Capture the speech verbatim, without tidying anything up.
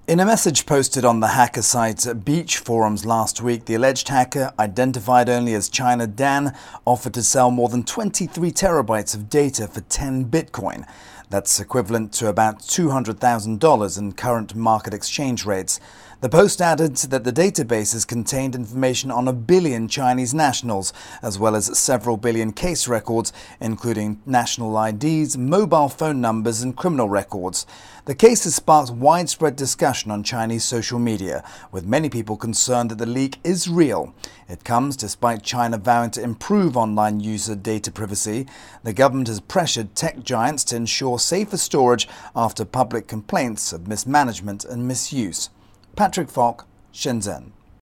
In a message posted on the hacker site Beach Forums last week, the alleged hacker, identified only as China Dan, offered to sell more than twenty-three terabytes of data for ten Bitcoin. That's equivalent to about two hundred thousand dollars in current market exchange rates. The post added that the databases contained information on a billion Chinese nationals, as well as several billion case records, including national I Ds, mobile phone numbers, and criminal records. The case has sparked widespread discussion on Chinese social media, with many people concerned that the leak is real. It comes despite China vowing to improve online user data privacy. The government has pressured tech giants to ensure safer storage after public complaints of mismanagement and misuse. Patrick Falk, Shenzhen.